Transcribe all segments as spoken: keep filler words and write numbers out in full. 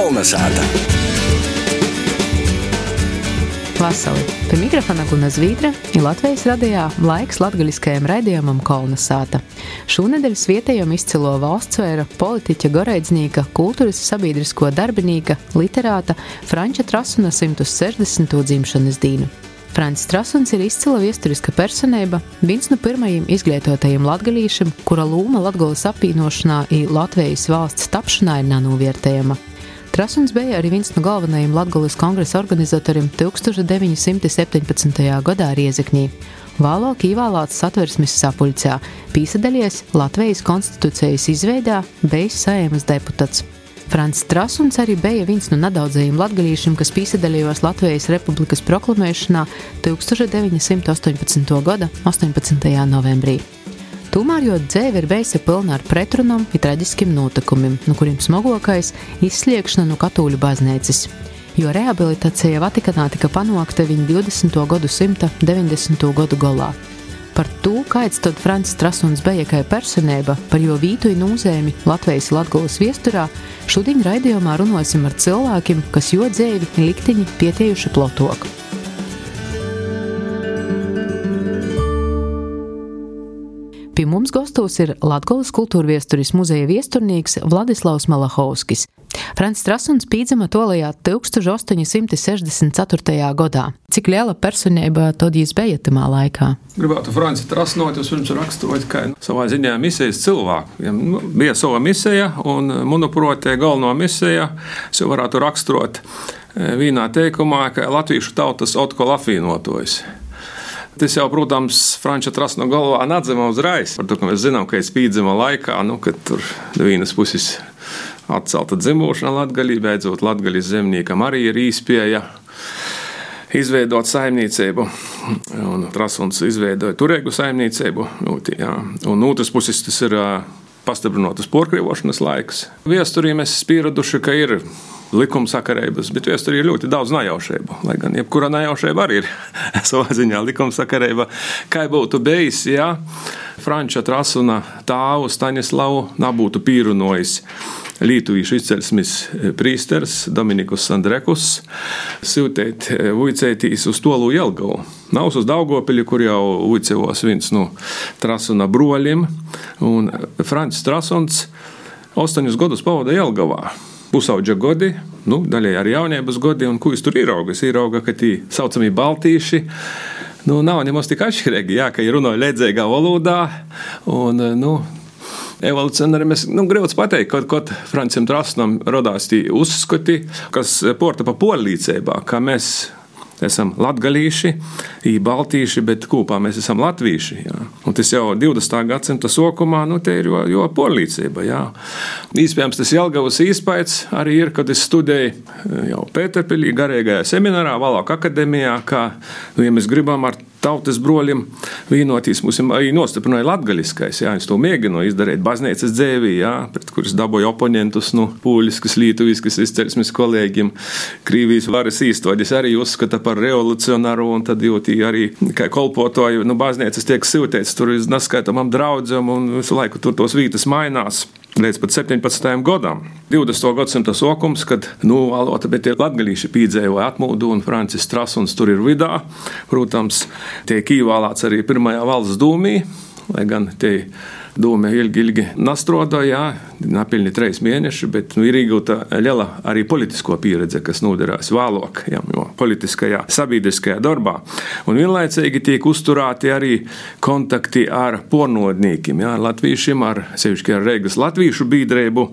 Kolnesāta. Vasali. Pie mikrofona Guna Zvīdra ir Latvijas radijā laiks latgaļiskajam raidījumam Kolnesāta. Šūnedēļ vietējam izcilo valstsvēra, politiķa, goreidznieka, kultūras sabiedrisko darbinīka, literāta Franča Trasuna simt sešdesmito dzimšanas dīnu. Frančs Trasuns ir izcila viesturiska personība, viens no pirmajiem izglītotajiem latgalīšiem, kura lūma Latgolas apvienošanā i Latvijas valsts tapšanā ir nanūviertējama. Trasuns bija arī viens no galvenajiem Latgolas kongresa organizatoriem deviņi simti septiņpadsmitajā gadā Riezeknī. Vēlāk ievēlēts Satversmes sapuļcē, pīsadalies Latvijas konstitūcijas izveidā, bijis Saeimas deputāts. Frančs Trasuns arī bija viens no nedaudzajiem latgalīšiem, kas pīsadalījos Latvijas Republikas proklamēšanā deviņi simti astoņpadsmitā gada astoņpadsmitajā novembrī. Tomēr jo dzēve ir bijusi pilna ar pretrunam un traģiskiem notikumiem, no kuriem smagākais izsliegšana no katoļu baznīcas. Jo rehabilitācija Vatikanā tika panākta viņa divdesmito gadu simta deviņdesmito gadu galā. Par to, kāds tad Frančs Trasuns bija kā personība, par jo vītu un nozīmi Latvijas Latgolas viesturā, šodien raidījumā runāsim ar cilvēkiem, kas jo dzēvi un likteņi pietiejuši plotok. Pie mums gastos ir Latgolas kultūrviesturis muzeja viesturnieks Vladislavs Malachovskis. Frančs Trasuns pīdzama tolajā astoņi simti sešdesmit ceturtajā gadā. Cik liela personība tad jūs bija tamā laikā? Gribētu Franci Trasnot, jūs viņš raksturot, ka savā ziņā misijas cilvēku. Ja, nu, bija sava misija, un, manuprāt, galvenā misija, es jau varētu raksturot vienā teikumā, ka latviešu tautas otkal apvienotojas. Tas jau, protams, Franča Trasno galvā nadzima uzreiz. Par to, ka mēs zinām, ka es pīdzima laikā, nu, kad tur vienas puses atcelta dzimūšana Latgalī, beidzot Latgalis zemniekam arī ir īspēja izveidot saimniecību. Un Trasuns izveidoja turēgu saimniecību. Jā. Un otras puses tas ir pastiprinotas porkrievošanas laiks. Viesturī mēs pieraduši, ka ir likumsakarības, bet viesturī ir ļoti daudz najaušību. Lai gan jebkura najaušība arī ir savā ziņā likumsakarība. Kā būtu bijis, ja Franča Trasuna tāvu Staņislavu nebūtu pīrunojis lītuvīšu izcelsmes prīsters Dominikus Sandrekus siltēt vuicētīs uz tolu Jelgavu. Nav uz Daugavpili, kur jau vuicevos viens no Trasuna broļiem, un Frančs Trasuns astoņus gadus pavada Jelgavā. Pusaudža godi, nu, daļai arī jauniebas godi, un ko es tur īrauga? Es īrauga, ka tī saucamī baltīši, nu, nav nemaz tik atšķirīgi, jā, ka ir runāja lēdzīgā valodā, un, nu, evolucionāri mēs, nu, gribētu pateikt, kaut kaut Francim Trasunam rodās tī uzskati, kas porta pa pollīcībā, ka mēs esam latgalīši, i baltīši, bet kopā mēs esam latvīši. Jā. Un tas jau divdesmitā gadsimta sokumā, nu, te ir jo, jo porlīcība. Jā. Īspējams, tas Jelgavas īspējas arī ir, kad es studēju jau Pēterpilī, garīgajā seminārā, Valāku akadēmijā, ka, nu, ja mēs gribam ar tautas broļiem vienotīs, mums arī nostiprināja latgaliskais, jā, es to mēģinu izdarīt baznīcas dzēvī, jā, pret kuras dabūju oponentus, nu, pūļiskas, lītuviskas izcelsmes kolēģiem, Krīvijas varas īstoģis arī uzskata par revolucionāru, un tad jūtī arī, kā kolpotoju, nu, baznīcas tiek siltēts, tur ir neskaitamam draudzam, un visu laiku tur tos vītas mainās. Līdz pat septiņpadsmitajam gadam. divdesmitā gadsimta sokums, kad, nu, valota, bet tie latgalīši pīdzēja atmūdu, un Frančs Trasuns tur ir vidā. Protams, tiek ievēlēts arī pirmajā valsts dūmī, lai gan tie dūme ilgi, ilgi nastrodoja, napilni treis mēneši, bet, nu, ir iegūta liela arī politisko pieredze, kas noderās vēlāk, jā, jo politiskajā, sabiedriskajā darbā. Un vienlaicīgi tiek uzturēti arī kontakti ar pornodniekiem, jā, ar latvīšiem, ar sevišķi ar Reigas latvīšu biedrību.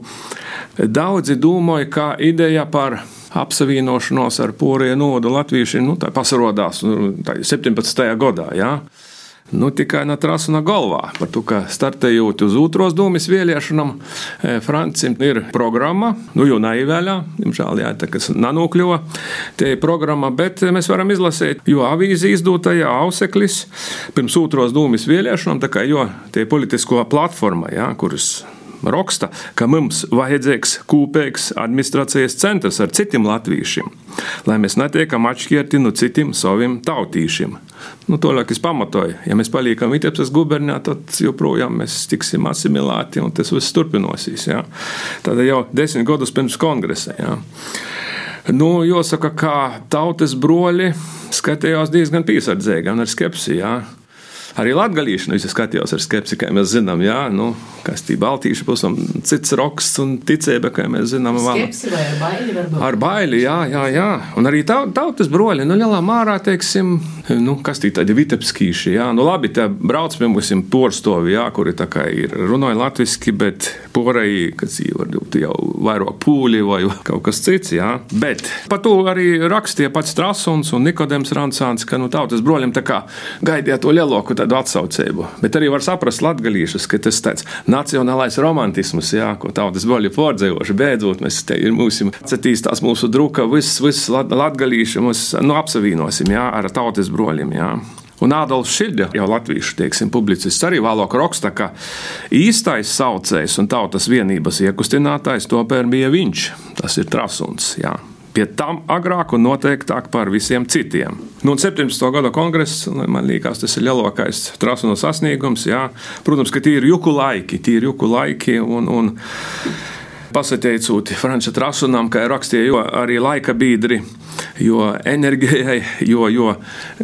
Daudzi domāja, ka ideja par apsavienošanos ar poriju nodu latvīšiem, nu, tā pasarodās nu, tā septiņpadsmitajā gadā, jā. Nu, tikai no Trasuna galvā. Par to, ka startējot uz otros dūmis vēlēšanam, Francim ir programma, nu jau neievēlā, imžēl, jā, tā kas nanokļuva, te ir programma, bet mēs varam izlasīt, jo avīzi izdūtajā Auseklis pirms otros dūmis vēlēšanam, tā kā jo te politisko platforma, jā, kuras raksta, ka mums vajadzīgs kūpīgs administrācijas centrs ar citiem latviešiem, lai mēs netiekam atšķirti no citiem saviem tautīšiem. Nu, tolāk es pamatoju, ja mēs paliekam Vitebskas gubernijā, tad joprojām mēs tiksim asimilēti un tas viss turpinosies. Ja? Tad jau desmit gadus pirms kongresa. Ja? Nu, jāsaka, kā tautas broļi skatījās diezgan piesardzīgi un ar skepsi. Ja? Arī latgalīši nu, skatījās ar skepsi, kā mēs zinām, jā, nu, kas tī baltīši pusam cits roksts un ticība, kā mēs zinām. Skepsi vai ar baili varbūt? Ar baili, jā, jā, jā. Un arī tautas broļi, nu, lielā mārā, teiksim, nu, kas tī tādi vitebskīši, jā. Nu, labi, tā brauc pie mums porstovi, jā, kuri tā kā ir runāja latviski, bet porai, kas jī varbūt jau vairāk pūļi vai kaut kas cits, jā. Bet par to arī rakstīja pats Trasuns un Nikodems Rancāns, ka, nu, tautas broļiem tā kā gaidīja to lielāku tādu atsaucību. Bet arī var saprast latgalīšus, ka tas tāds nacionālais romantisms, jā, ko tautas broļi pārdzīvoši. Beidzot, mēs te ir mūsim attīstās mūsu druka, viss, viss latgalīši mums, nu, apsavīnosim, jā, ar tautas broļiem, jā. Un Ādolfs Šilde, jau latviešu, teiksim, publicists, arī vēlāk raksta, ka īstais saucējs un tautas vienības iekustinātājs topēr bija viņš. Tas ir Trasuns, jā. Pie tam agrāk un noteiktāk par visiem citiem. Nu, un septiņdesmito gada kongress, man liekas, tas ir lielākais Trasuna sasniegums, jā. Protams, ka tie ir juku laiki, tie ir juku laiki un, un pasateicot Franča Trasunam, kā rakstīja, jo arī laika biedri, jo enerģijai, jo, jo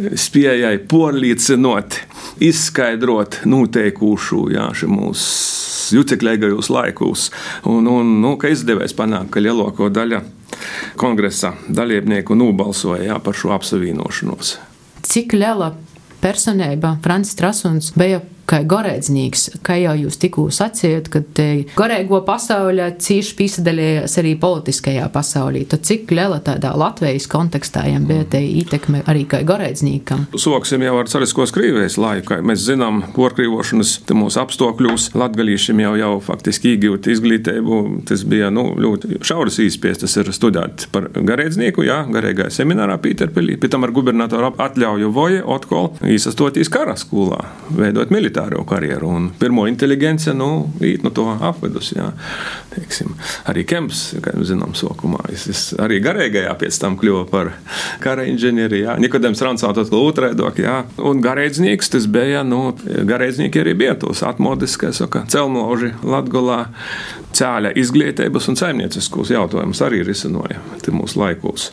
spējai porlīcinot, izskaidrot noteikūšu, jā, šī mūsu juceklīgajos laikos. Un, un nu, ka izdevējs panākt, ka lielāko daļa kongresa dalībnieku nobalsoja, jā, par šo apsavīnošanos. Cik liela personība Francis Trasuns bija kā garēdznieks, kā jau jūs tikko sacījāt, kad garēgo pasaulē cīši piesadalījās arī politiskajā pasaulī. Tad cik liela tādā Latvijas kontekstā jām bija te ietekme arī kā garēdzniekam? Soksim jau ar cariskos krīvējas laiku. Mēs zinām, porkrīvošanas mūsu apstākļos latgalīšiem jau, jau faktiski iegūt izglītību. Tas bija nu, ļoti šauras īspies. Tas ir studēt par garēdznieku, jā, garīgajā seminārā Pīterpilī. Pēc tam ar gubernatoru atļauju voja otkol īsastoties kara skolā, veidot militāru karjeru. Un pirmo inteligenci, nu, īt no to apvedus, jā. Teiksim, arī Kemps, kā mēs zinām, sokumā. Es, es arī garīgajā pēc tam kļuva par kara inženieri, jā. Nikodems Rancāns atkal otrēdok, jā. Un garīdznieks tas bija, nu, garīdznieki arī bija tos atmodes, kā saka, celmloži Latgolā, cēļa izglītības un saimnieciskos jautājumus arī risinoja te mūsu laikos.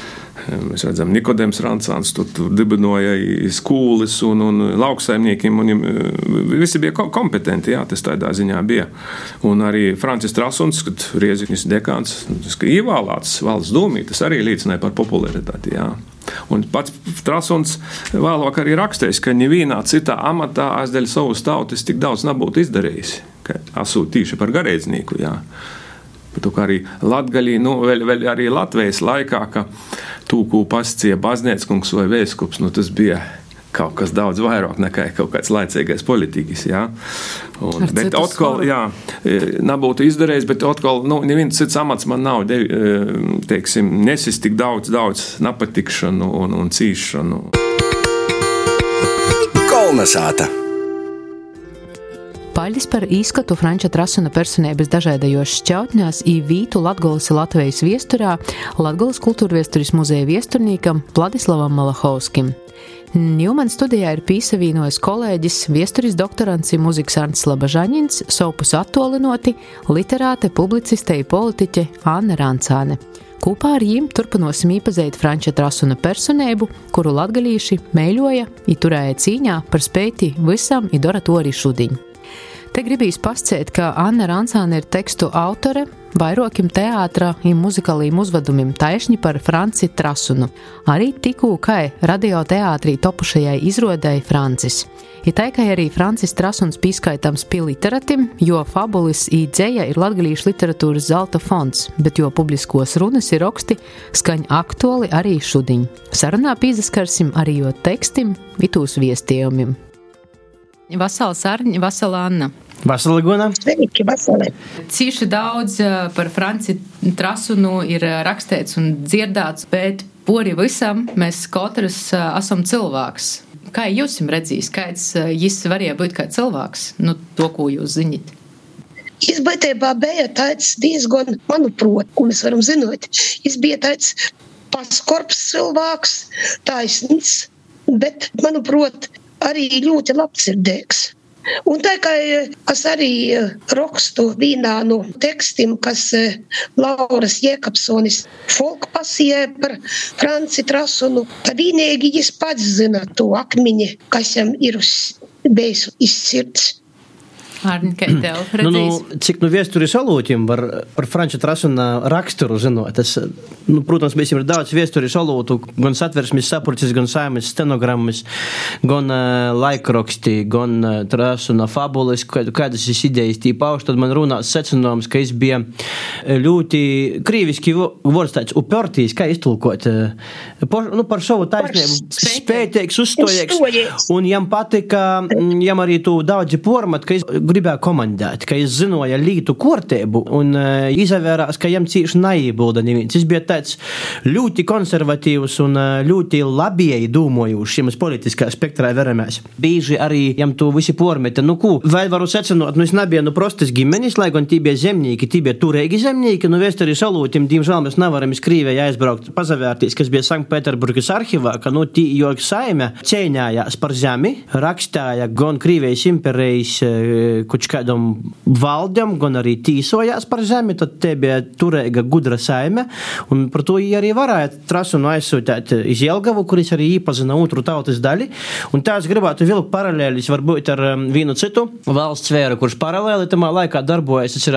Mēs redzam, Nikodems Rancāns tur dibinoja skūlis un, un lauksaimniekiem, un visi bija kompetenti, jā, tas tādā ziņā bija. Un arī Francis Trasuns, kad Rieziņas dekāns, tas, ka ievēlēts valsts dūmī, tas arī liecināja par popularitāti, jā. Un pats Trasuns vēlāk arī rakstējis, ka nevienā citā amatā aizdeļ savus tautas tik daudz nebūtu izdarījis, ka esot tīši par garēdznieku, jā. Bet arī Latgalī, nu, vēl, vēl arī Latvijas laikā, ka tūkū pascija baznēckungs vai vēskups, nu, tas bija kaut kas daudz vairāk nekā kaut kāds laicīgais politiķis, jā. Un, bet atkal, jā, nebūtu izdarījis, bet atkal, nu, neviens cits amats man nav, de, teiksim, nesis tik daudz, daudz napatikšanu un, un cīšanu. Kolnesāta. Paļdis par īskatu Franča Trasuna personības dažādajos šķautņās i vītu Latgolas i Latvijas viesturā Latgolas kultūrviesturis muzeja viesturnīkam Vladislavam Malahovskim. Ņūman studijā ir pīsavīnojis kolēģis, viesturis doktorants i muzikas Arns Labažaņins, savpus attolinoti literāte, publiciste i politiķe Anna Rancāne. Kopā ar jim turpinosim īpazeit Franča Trasuna personību, kuru latgalīši meiļoja i turēja cīņā par spēti visam i dora to arī šudiņ. Te gribīs pascēt, ka Anna Rancāne ir tekstu autore vairokim teātra i muzikālīm uzvedumim taišņi par Franci Trasunu. Arī tikū kai radioteātrī topušajai izrodai Francis. I taikai arī Francis Trasuns pīskaitams pie literatim, jo fabulis i dzeja ir latgalīšu literatūras zelta fonds, bet jo publiskos runas ir roksti skaņ aktuali arī šudiņ. Sarunā pīzaskarsim arī jo tekstim i tūs viestījumim. Vasals Arņi, Vasala Anna. Vasala Guna. Sveiki, Vasala. Cīši daudz par Franci Trasunu ir rakstīts un dzirdāts, bet pori visam mēs katrs esam cilvēks. Kā jūs jums redzīs, kāds jis varēja būt kā cilvēks? Nu, to, ko jūs zināt. Jis būtībā bija tāds diezgan, manuprāt, ko mēs varam zināt, jis bija tāds paskorbs cilvēks, taisnīgs, bet, manuprāt, arī ļoti labsirdīgs. Un tā kā es arī rakstu vienā no tekstiem, kas Lauras Jēkabsonis folk pasijē par Franci Trasunu, tad vienīgi jis pats zina to akmiņi, kas jam ir bijis izsirds. Arni, kā tev redzīs? Nu, nu, cik nu viesturi salūtim var par Franča Trasuna raksturu zinot. Es, nu, protams, mēs jau ir daudz viesturi salūtu, gan satversmes sapulces, gan saimes stenogrammas, gan uh, laikraksti, gan uh, Trasuna fabulas, kādas es idejas tī pauž, tad man runās secinājums, ka es bija ļoti krīviski vārds tāds upertīs, kā iztulkot, uh, par, nu, par savu taisnību, spētīgs, uzstojīgs, un jam patika, jam arī tu daudzi pormat, ka es gribēja komandēt, ka es zinoja lītu kortēbu un uh, izavērās, ka jam cīši naībulda neviens. Es bija tāds ļoti konservatīvs un uh, ļoti labieji dūmojuši, jums politiskā spektrā veramēs. Bīži arī jam tu visi pormete. Nu, ko? Vai varu secinot, nu es nebija nu prostas gimenis, lai gan tī bija zemnīki, tī bija turēgi zemnīki, nu vēsturi salūtim, diemžēl mēs nevaram iz Krīviju aizbraukt pazavērtīs, kas bija Sanktpēterburgas arhivā, ka nu tī jo saime cēņājās par zemi, rakstāja gan Krīvijas imperijas kuč kādam valdam, gan arī tīsojās par zemi, tad te bija turēga gudra saime, un par to arī varēja Trasunu aizsūtēt iz Jelgavu, kuris arī īpazina otru tautas daļi, un tās gribētu vilkt paralēlis varbūt ar um, vienu citu valsts sfēru, kurš paralēli tamā laikā darbojas, tas ir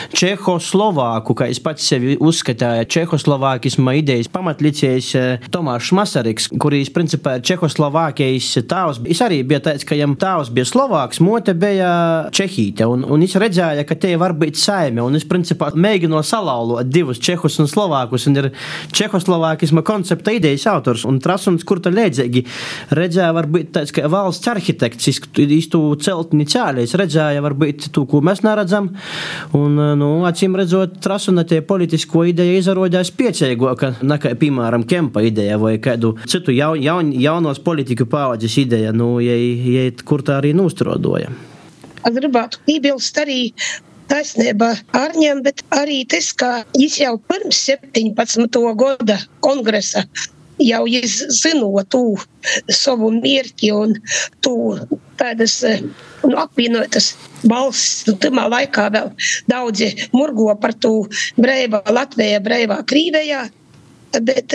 Čehoslovāku, kā es pats sevi uzskatāju, Čehoslovākisma idejas pamatlicējs Tomāšs Masariks, kurīs principā ir Čehoslovākijas tāvs. Es arī bija tāds, ka jam tāvs bija Slovāks, mote bija Čehīte, un, un es redzēju, ka te var būt saime, un es principā mēģinu salaulot divus čehus un slovākus, un ir čehoslovākisma koncepta idejas autors, un Trasuns, kur ta līdzīgi redzēja, var būt tāds, ka valsts arhitekts, iz tu celtni cēli, es redzēju, var būt tu, ko mēs neredzam, un, nu, acīm redzot, Trasuna te politisko ideja izarodās piecēgoka, nekā, piemēram, Kempa ideja, vai kādu citu jaun, jaun, jaunos politiku paudzes ideja, nu, jai, jai kur tā arī nūstrodoja. Es gribētu piebilst arī taisnībā Arņam, bet arī tas, ka jis jau pirms septiņpadsmitā gada kongresa jau jis zino tu savu mierķi un tu tādas nu, apvienotas balss. Tamā laikā vēl daudzi murgo par tu breivā Latvijā, breivā Krīvijā. Bet,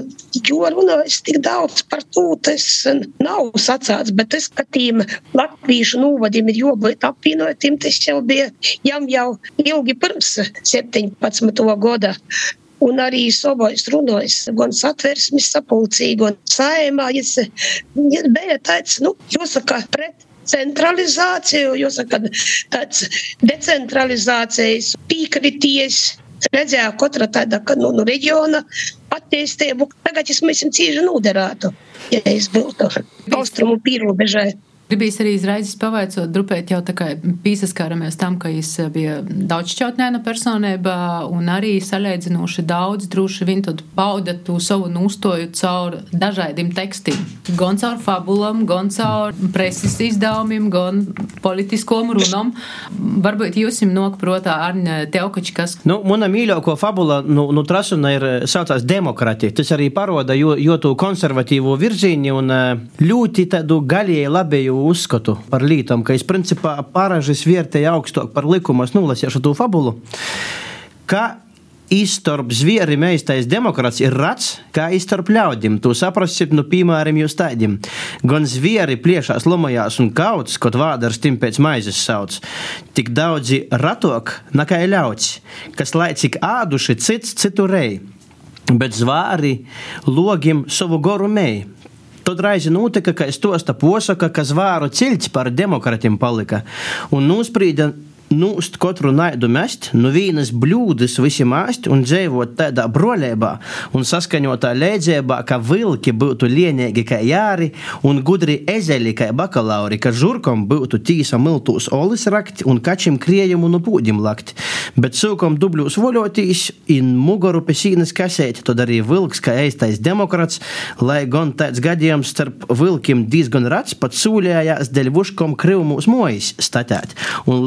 jo runājas tik daudz par to, tas nav sacāts, bet tas, ka tīm latvīšu nūvadim ir jābūt apvienotiem, tas jau bija jam jau ilgi pirms septiņpadsmitā gada. Un arī savais runājas gan satversmes sapulcī, gan saimā, jis, jis bija tāds, nu, jāsaka, pret centralizāciju, jāsaka, tāds decentralizācijas pīkrities, redzēja katra tāda, ka nu, nu reģiona attīstību. Tagad es mēs cīži nūderētu, ja es būtu austrumu pīrobežai. Gribīs arī izraizes pavaicot, drupēt jau tā kā pīsaskāramies tam, ka jis bija daudzšķautnēna personībā un arī salēdzinoši daudz droši vien tad pauda tu savu nūstoju caur dažādiem tekstiem. Gan caur fabulam, gan caur preses izdevumiem, gan politiskom runam. Varbūt jūsim nok protā Arņa Teukači, kas... Nu, muna mīļāko fabula, nu, nu Trasuna ir saucās demokratija. Tas arī paroda, jo, jo tu konservatīvo virzīni un ļoti tādu gaļēji labēju uzskatu par lītam, ka es principā paražas vērtēju augstāk par likumas nulasiešu tu fabulu, ka izstarp zvieri meistais demokrāts ir rats, kā izstarp ļaudim. Tu saprasit, nu, piemēram, jūs taidim. Gan zvieri pliešās lomajās un kauts, kot vādars tim pēc maizes sauc. Tik daudzi ratok, nakā ļauts, kas laicik āduši cits citu rei. Bet zvāri logim savu goru mei. Tad reizi notika, ka es tosta posaka, ka zvāru ciļķi par demokratim palika. Un nūsprīda nūst kotru naidu mest, nu vīnas bļūdis visi māst un dzēvot tādā broļībā un saskaņotā leidzībā, ka vilki būtu lienīgi kā jāri un gudri ezeļi kā bakalauri, ka žurkom būtu tīsa miltūs olis rakt un kačim kriejumu nu pūdim lakt. Bet sūkom dubļūs voļotīs in mugoru pesīnas kasēt, tad arī vilks kā eistais demokrats, lai gan tāds gadījums starp vilkim diezgan rats pat sūļējās deļ vuškom krivmūs mojas statēt. Un lopsa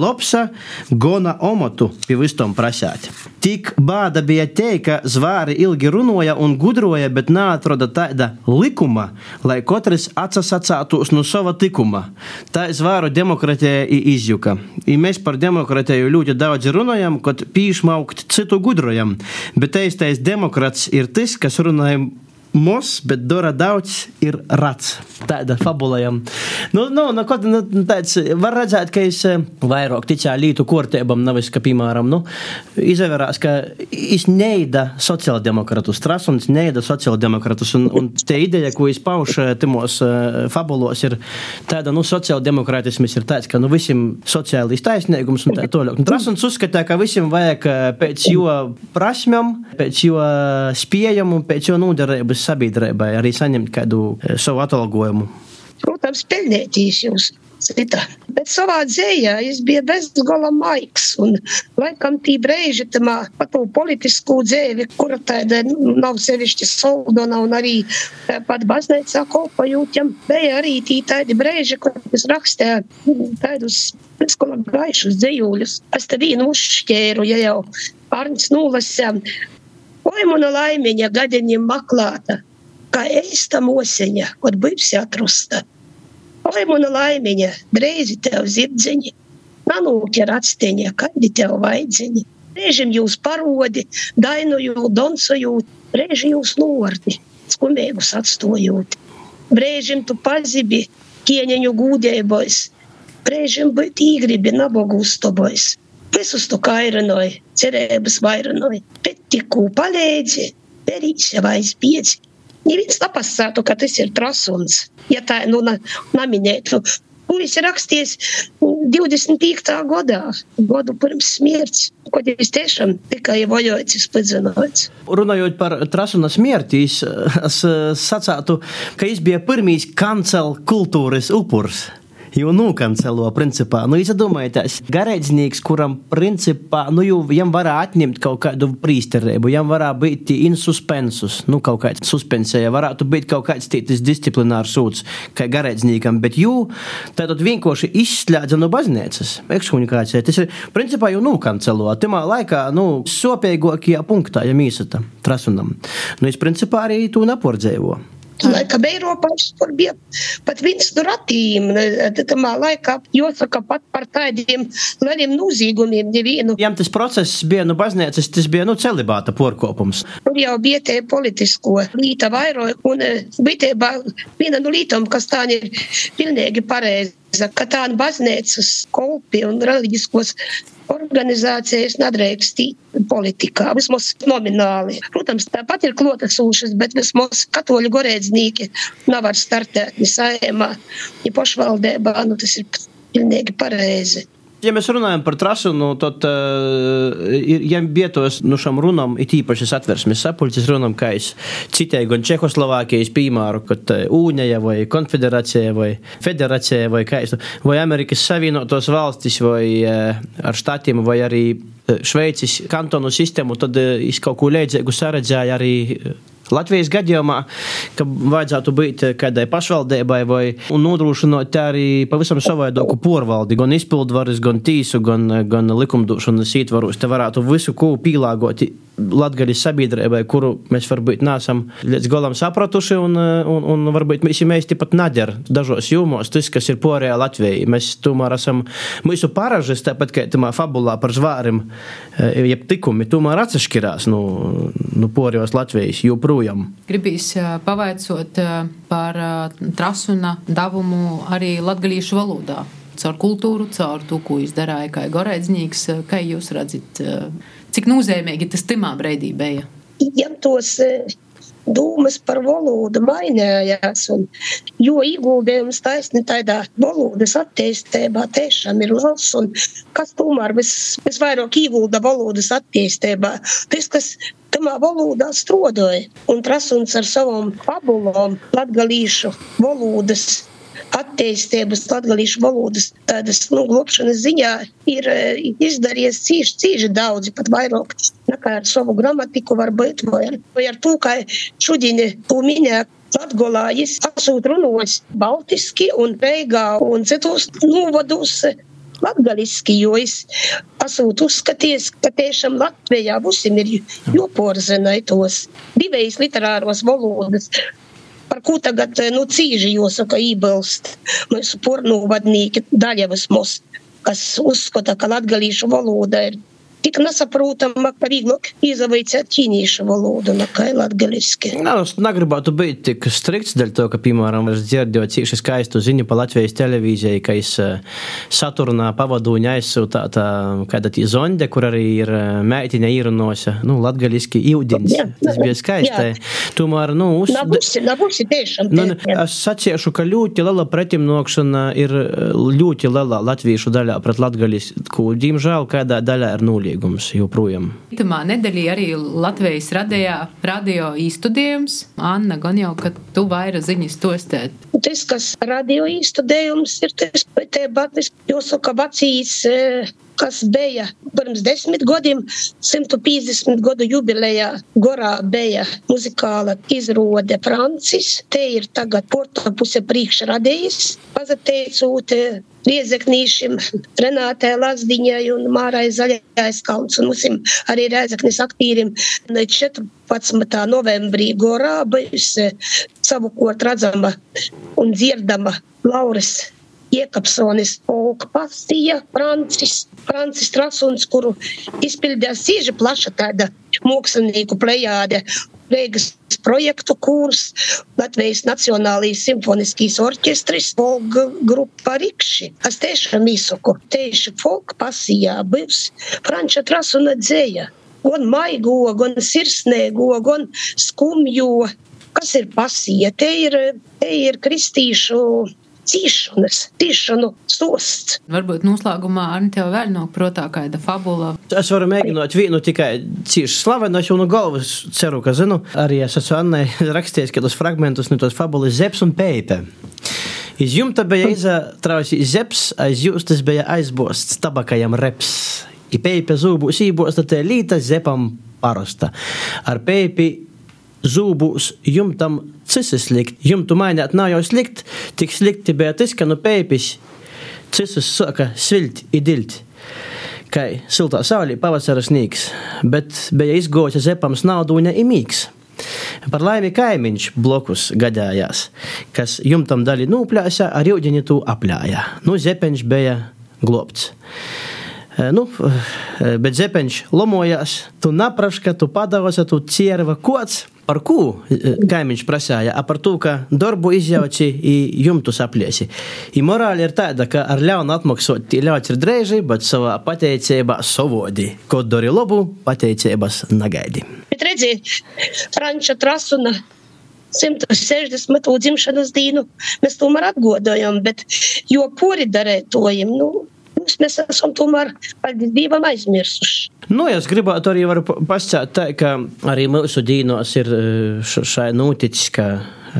izjuka, gona omotu pie vistom prasēt. Tik bāda bija te, ka zvāri ilgi runoja un gudroja, bet neatroda tāda likuma, lai katrs atsasacātos no sava tikuma. Tā zvāru demokratija i izjuka. I mēs par demokratiju ļoti daudz runājam, kad pīšmaukt citu gudrojam, bet eistais demokrats ir tas, kas runājam mos, bet dara daudz ir rats. Tāda fabulējam. Nu, nu, nu, kaut, nu, tāds, var redzēt, ka es vairāk ticā lītu kortēbam, nevis, ka, piemēram, nu, izavērās, ka es neida sociāldemokratus, Trasuns neida sociāldemokratus, un, un te ideja, ko es paušu timos uh, fabulos, ir tāda, nu, sociāldemokrātismis ir tāds, ka, nu, visiem sociāli taisnīgums un tā toļāk. Nu, Trasuns uzskatā, ka visiem vajag pēc jo prasmēm, pēc jo spējam un pēc jo nūdarības sabiedrībai arī saņemt kādu e, savu atalgojumu. Protams, pelnētīs jūs cita. Bet savā dzējā es biju bezgala maiks, un laikam tī brēži tamā pa to politisku dzēvi, kura tāda nav sevišķi soldona, un arī pat baznīcā kopajūtjam, bija arī tī tādi brēži, kur es rakstēju tādus bezgala gaišus dzējūļus. Es te vīnu uzšķēru, ja jau Arnis nūlasē. Oi, mana laimiņa gadeņiem maklāta, kā eista moseņa, kod bivsi atrusta. Oi, mana laimiņa, dreizi tev zirdzeņi, nanūķer atsteņa, kādi tev vaidzeņi. Reižim jūs parodi, dainojūt, donsojūt, reiži jūs nordi, skumēgus atstojūt. Reižim tu pazibi, kieņeņu gūdēbojas, reižim būt īgribi nabogu uztobojas. Visus tu kairinoji, cerēbas vairinoji, bet tikū paleidzi, derīsi vai spiedzi. Neviens napasātu, ka tas ir Trasuns, ja tā, nu, na, naminētu. Kuris ir raksties divdesmit piektā gadā, godu pirms smirts, kod es tiešām tikai vojocis padzinots. Runājot par Trasuna smirtīs, es sacātu, ka es bija pirmīs kancel kultūras upurs. Jo nūkancelo, principā. Nu, izdomājieties, garēdznieks, kuram, principā, nu, jau jam varā atņemt kaut kādu prīsterību, jam varā būt insuspensus, nu, kaut kāds suspensēja, varētu būt kaut kāds tītis disciplinārs sūds, kā garēdzniekam, bet jū, tātad vienkoši izslēdza no baznīcas, ekskomunikācija. Tas ir, principā, jau nūkancelo. Timā laikā, nu, sopīgākajā punktā, ja mīsata Trasunam. Nu, es, principā, arī tū napordzēvo. Laikam Eiropā tur bija pat viens no ratīm, tamā laikā jāsaka pat par tādiem lieliem nozīgumiem nevienu. Jām tas process bija no baznīcas, tas bija no celibāta porkopums. Tur jau bija te politisko līta vairoja, un bija viena no lītom, kas tā ir pilnīgi pareiza, ka tā baznīcas kolpi un reliģiskos organizācijas nedrīkstīt politikā, vismaz nomināli. Protams, tāpat ir klotesūšas, bet vismaz katoļu gorēdznīki nevar startēt ni saimā, ni pašvaldībā, nu tas ir pilnīgi pareizi. Ja mēs runājam par Trasunu, tad, uh, ja bietos nu šam runam, it īpaši satversmes sapulces runam, kā es citēju gan Čehoslovākijas piemēru, kad Ūņaja vai Konfederācija vai Federācija vai kā es, vai Amerikas Savienotos valstis vai uh, ar štatiem vai arī Šveicis kantonu sistēmu, tad uh, es kaut ko līdzīgu saredzēju arī uh, Latvijas gadījumā, ka vajadzētu būt kādai pašvaldībai vai un nodrošinot arī pavisam savaidoku porvaldi, gan izpildvaras, gan tīsu, gan, gan likumdošanas ietvaros. Te varētu visu ko pīlāgot Latgaļas sabiedrībai, kuru mēs varbūt neesam līdz galam sapratuši, un, un, un varbūt mēs, mēs tipat nader dažos jūmos, tas, kas ir porējā Latvijai. Mēs tomēr esam mūsu paražas, tāpat kā tamā fabulā par zvārim, jeb tikumi, tomēr atsaškirās no, no porējos Latvijas joprojām. Gribīs pavaicot par Trasuna davumu arī latgalīšu valodā. Caur kultūru, caur to, ko jūs darāja kā gorēdznieks, kā jūs redzat, cik nozīmīgi tas timā breidī bija? Ja tos dūmas par valodu mainējās, un jo ieguldījums taisni tādā valodas attīstībā tiešām ir liels, un kas tomēr vis, visvairāk iegulda valodas attīstībā, tas, kas tamā valodā strodoja, un Trasuns ar savam fabulom latgalīšu valodas attīstības latgalīšu valodas tādas, nu, globšanas ziņā ir izdarījies cīši, cīši daudzi, pat vairāk nekā ar savu gramatiku var būt, vai ar, vai ar to, kā šodien to minē Latgolā, es esot runājis baltiski un Reigā un citos novados latgaliski, jo es esot uzskaties, ka tiešām Latvijā vusim ir joporzenai tos divejas literāros valodas, par ko tagad, nu, cīži jāsaka ībalst mūsu pornūvadnīki Daļevas most, kas uzskata, ka latgalīšu valoda ir tik nesaprotama, ka vieglāk izavaicēt ķīniešu valodu nekā latgaliski. Nā, es negribētu būt tik strikts dēļ to, ka, piemēram, es dzirdēju cīši skaistu ziņu pa Latvijas televīzijai, ka es Saturnā pavadūņa aizsūtāta kāda tī zonde, kur arī ir meitiņa īrunosa, nu, latgaliski iudins. Jā, tas bija skaistai. Tomēr, nu, uz... Nabusi, nabusi tiešām. Nu, es saciešu, ka ļoti lela pretimnokšana ir ļoti lela latviešu daļā pret latgalisku. Diemžēl, kādā daļā ir nulī. Joprojām. Itamā nedēļā arī Latvijas radījā radio īstudējums. Anna, gan jau, ka tu vaira ziņas tostēt. Tas, kas radio īstudējums, ir tas, te batis, jāsaka, vecīs, kas bija pirms desmit gadiem, simt piecdesmit gadu jubilejā Gorā bija muzikāla izrode Francis. Te ir tagad porto puse priekš radījis, pazateicot Riezeknīšim, Renātē Lazdiņai un Mārai Zaļais kalns un musim arī Riezeknis aktīrim četrpadsmitā novembrī Gorā bijusi savukot redzama un dzirdama Lauras Iekapsonis folka pasija, Francis, Francis Trasuns, kuru izpildījās cīži plaša tāda mākslinieku plejāde, Reigas projektu kurs, Latvijas Nacionālijas simfoniskīs orķestris, folka grupa Rikši. Es tiešām īsaku, tieši folka pasijā bijis Franča Trasuna dzēja. Gan maigo, gan sirsnēgo, gan skumjo. Kas ir pasija? Te ir, te ir kristīšu cīšanas, cīšanu stosts. Varbūt noslēgumā, Arni, tev vēl nav protā kāda fabula. Es varu mēģināt vienu tikai cīši slavenu, es jau no galvas ceru, ka zinu. Arī es esmu Annai rakstījis kādus fragmentus no tos fabulas Zeps un Peipe. Iz jumta bija izatrausi Zeps, aiz jūstas bija aizbosts tabakajam reps. I Peipe zūbūs ībosta te līta Zepam parosta. Ar Peipi zūbūs jumtam cisis likt. Jumtu mainēt nav jau slikt, tik slikti bija tas, ka no Peipis cisis sāka svilt i dilt. Kai siltā saulī pavasara snīgs, bet bija izgoja Zepams nauduņa i mīgs. Par laimi kaimiņš blokus gadājās, kas jumtam daļi nūpļāsā, ar jūģeni tū apļājā. Nu, Zepeņš bija globts. Nu, bet Zepeņš lomojās, tu napraška, tu padavasa, tu cierva kods. Par ko kaimiņš prasāja? A par to, ka darbu izjauci i jumtus apliesi. I morāli ir tāda, ka ar ļaunu atmaksot ļauts ir dreiži, bet savā pateicībā savodi. Ko dori lobu, pateicības nagaidi. Bet redzi, Franča Trasuna simt sešdesmito dzimšanas dīnu mēs tomēr atgodojam, bet jo pori darētojam, nu, mēs esam tomēr, paldies Dievam, aizmirsuši. Nu, es gribētu arī varu pascāt tā, ka arī mūsu dīnos ir šai noticis, ka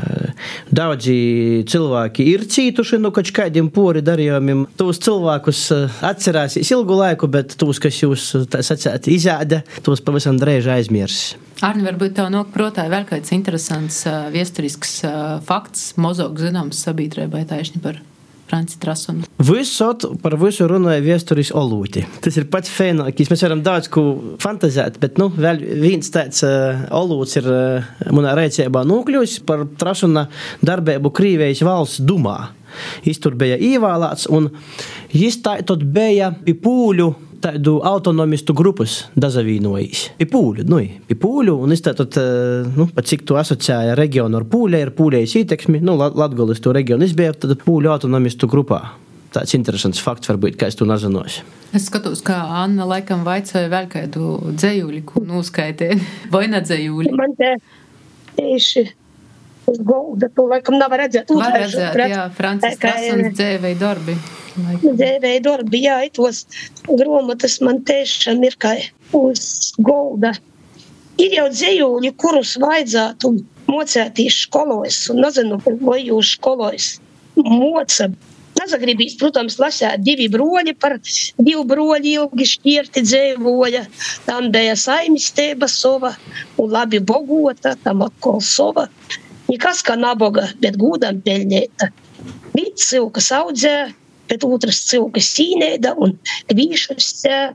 daudzi cilvēki ir cītuši no kaut kādiem pori darījumiem. Tos cilvēkus atcerēsīs ilgu laiku, bet tos, kas jūs tā sacēt izāda, tos pavisam drēži aizmirs. Arni, varbūt tev nok protā vēl kāds interesants viesturisks fakts, mozog zināms sabiedrībai taišņi par Franci Trasunu. Visot par visu runāja viesturis Olūti. Tas ir pats fēnākīs. Mēs varam daudz ko fantazēt, bet, nu, vēl viens tāds uh, Olūts ir uh, manā reicībā nūkļūs par Trasuna darbību Krīvijas valsts dumā. Jis tur bija īvālāts, un jis tā tad bija pi pūļu tādu autonomistu grupus dazavīnojīs. Pi pūļu, nu, pi pūļu, un es tā tad, nu, pat cik tu asociēja regionu ar pūļai, ar pūļejas īteksmi, nu, Latgolis to regionu izbija, tad pūļu autonomistu grupā. Tāds interesants fakts varbūt, kā es to nezinošu. Es skatos, kā Anna laikam vaicāja vēl kādu dzejūļi, ko nūskaitē. Vai ne dzejūļi? Man te tieši uz golda, to laikam nav redzēt. Var redzēt, jā, Francis Trasuns dzēvēja darbi. Dzēvēja darbi, jā, itos gromatas man tiešām ir kā uz golda. Ir jau dzejūļi, kurus vajadzētu mocētīs školos, un nezinu, vai jūs školos moca. Nezagribīs, protams, lasēt divi broļi, par divu broļi ilgi šķirti dzēvoja. Tam bija saimistēba sova, un labi bogota, tam atkal sova. Nekas kā naboga, bet gūdam peļņēta. Līdz silkas audzē, bet otrs cilvēks sīnēda un vīšus,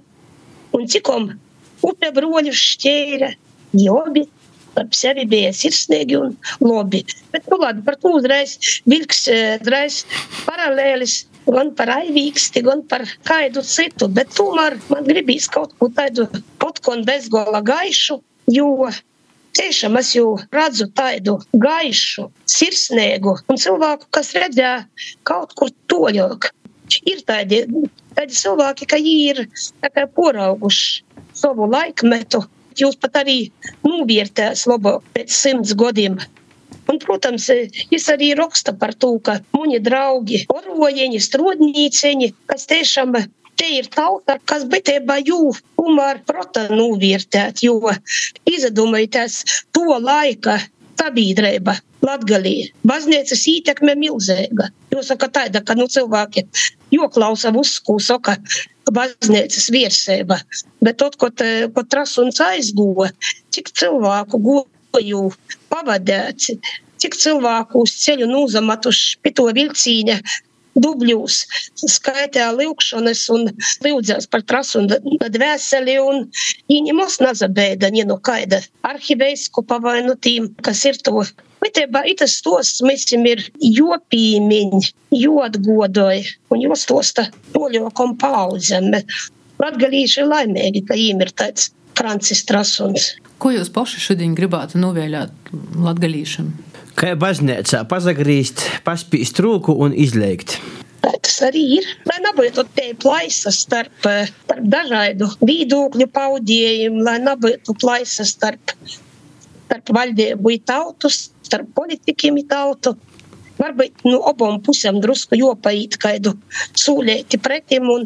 un cikom upe broļus šķēra, jobi, par sevi bija sirsnīgi un lobi. Bet, nu, labi, par to uzreiz vilks, uzreiz paralēlis, gan par aivīksti, gan par kaidu citu, bet tomēr man gribīs kaut ko tādu, kaut ko bezgola gaišu, jo tiešām es jau redzu tādu gaišu, sirsnēgu un cilvēku, kas redzē kaut kur toļāk. Ir tādi, tādi cilvēki, ka ir tā kā porauguši savu laikmetu, jūs pat arī novērtēs labāk pēc simts gadiem. Un, protams, es arī raksta par to, ka muni draugi, orojeņi, strodnīceņi, kas tiešām te ir tauta, kas bitībā jū umar prota novērtēt, jo izdomājotās to laika sabiedrība Latgalī. Baznīcas ietekme milzīga. Jūs saka tāda, ka nu cilvēki joklausa visu, ko saka baznīcas virsība. Bet tot, ko, ko Trasuns aizguva, cik cilvēku goju pavadēt, cik cilvēku uz ceļu nūzamatuši pie to vilcīņa dubļūs, skaitā lūkšanas un lūdzās par Trasu un dvēseli un viņi mums nazabēda, ja nu kaida arhiveiskopa vai nu tīm, kas ir to. Vitībā itas stosts mēsim ir jopīmiņ, jodgodoja un jostosta toļokom paudzem. Latgalīši laimēgi, ka jīm ir tāds Francis Trasuns. Ko jūs paši šodien gribētu novēļāt latgalīšam? Kā baznīcā pazagrīst, paspīst rūku un izliekt. Tas arī ir. Lai nebūtu te plaisas starp, starp dažādu viedokļu paudējiem, lai nebūtu plaisas starp, starp valdību i tautu, starp politikiem i tautu. Varbūt nu obom pusēm drusku jopait kaidu sūlēti pretim un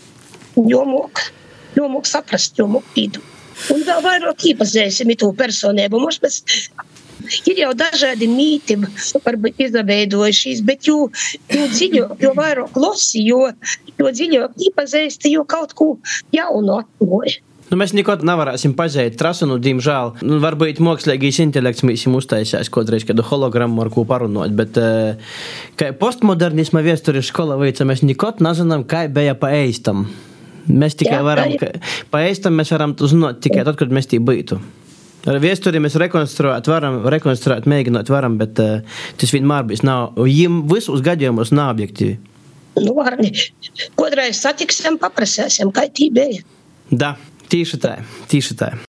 jomok, jomok saprast, jomok pīdu. Un vēl vairāk īpazēsim to personību. Mums mēs ir jau dažādi mīti, varbūt izveidojušies, bet jo, jo dziļāk, jo vairāk losi, jo, jo dziļāk īpazēsti, jo kaut ko jaunu atklāja. Nu, mēs nekad nevarēsim pazēt Trasunu, diemžēl. Nu, varbūt mākslīgais intelekts mēs jums uztaisās kodreiz kādu hologrammu ar ko parunot, bet uh, kā postmodernisma vēstures skola veica, mēs nekad nezinām, kā bija pa eistam. Mēs tikai jā, varam, ka, pa eistam mēs varam to zināt tikai tad, kad mēs tī būtu. Ar vēsturi mēs rekonstruēt varam, rekonstruēt, mēģināt varam, bet uh, tas vienmēr bijis nav, jim visus gadījumos nav objektīvi. Nu, varni, kodreiz satiksim, paprasēsim, kā tī bija. Da, tīši tā, tīši tā.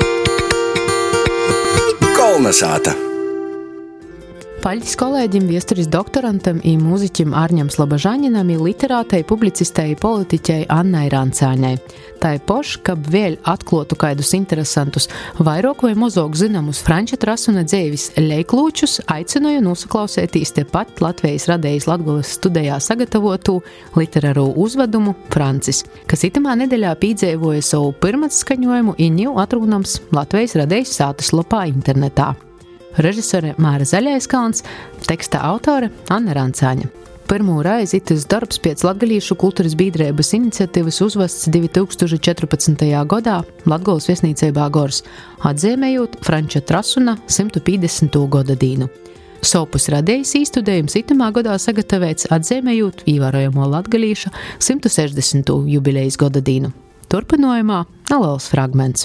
Kolnesāta. Paļģis kolēģim, viesturis doktorantam i mūziķim Arņam Slobožaņinam i literātei, publicistei, politiķei Annai Rancāņai. Tā ir poš, kab vēl atklotu kaidus interesantus, vairāk vai mozog zinamus Franča Trasuna dzeivis leiklūčus, aicinoju nosaklausētīs te pat Latvijas radējas Latgolas studijā sagatavotu literāro uzvedumu Francis, kas itamā nedeļā pīdzēvoja savu pirmatskaņojumu i ņiu atrūnams Latvijas radējas sātaslapā internetā. Režisore Māra Zaļaiskalns, teksta autore Anna Rancāņa. Pirmo reizi itis darbs pēc Latgalīšu kultūras biedrības iniciatīvas uzvests divi tūkstoši četrpadsmitajā gadā Latgolas viesnīceibā Gors, atzīmējot Franča Trasuna simt pīdesmito gada dīnu. Sopus radējis īstudējums itamā gadā sagatavots atzīmējot īvērojamo Latgalīša simt sešdesmito jubilejas gada dīnu. Turpinājumā neliels fragments.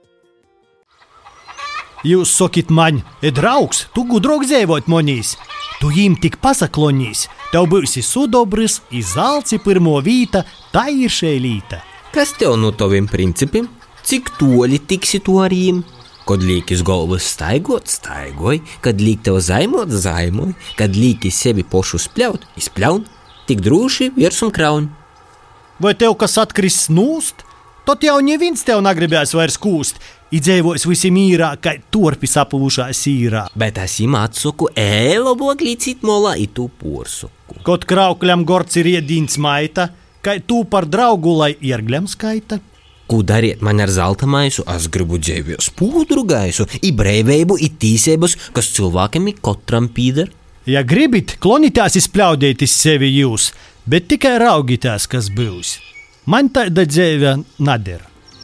Jūs sokit maņ, e draugs, tu gudrok dzēvot monīs. Tu jīm tik pasaklonīs, tev būsi sudobrys, i zalci pirmo vīta, tā ir šeilīta. Kas tev no toviem principiem? Cik toli tiksi tu ar jīm? Kad liek iz galvas staigot, staigoj, kad liek tev zaimot, zaimoj, kad liek iz sevi pošu spļaut, izpļaun, tik drūši virs un kraun. Vai tev kas atkris snūst? Tot jau neviens tev negribēs vairs kūst, i dzēvos visi mīrā, kai torpi sapulušā sīrā. Bet es jim atsuku, ej, labok līdzīt molā i tu porsuku. Kot kraukļam gords ir iedīns maita, kai tu par draugu, lai iergļam skaita. Ko dariet man ar zelta maisu, es gribu dzēvjos pūdru gaisu, i breiveibu, i tīsēbus, kas cilvēkam i kotram pīder. Ja gribit, klonitās izpļaudēt iz sevi jūs, bet tikai raugitās, kas būs. Man tāda dzēve nader.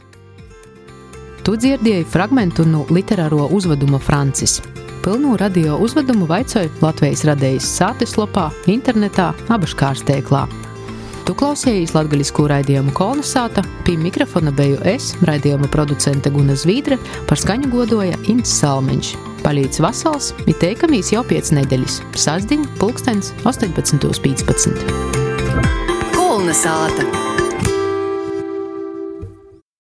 Tu dzirdēji fragmentu no literāro uzveduma Francis. Pilnu radio uzvedumu vaicoja Latvijas radējas sātaslapā, internetā, abaškārstēklā. Tu klausējies latgaļiskū raidījumu Kolna sāta, pie mikrofona beju es, raidījuma producente Guna Zvīdra, par skaņu godoja Ints Salmeņš. Palīdz vasals, ir teikamīs jau piec nedeļas, sasdiņ, pulkstens, astoņpadsmit pīcpadsmit. Kolna sāta.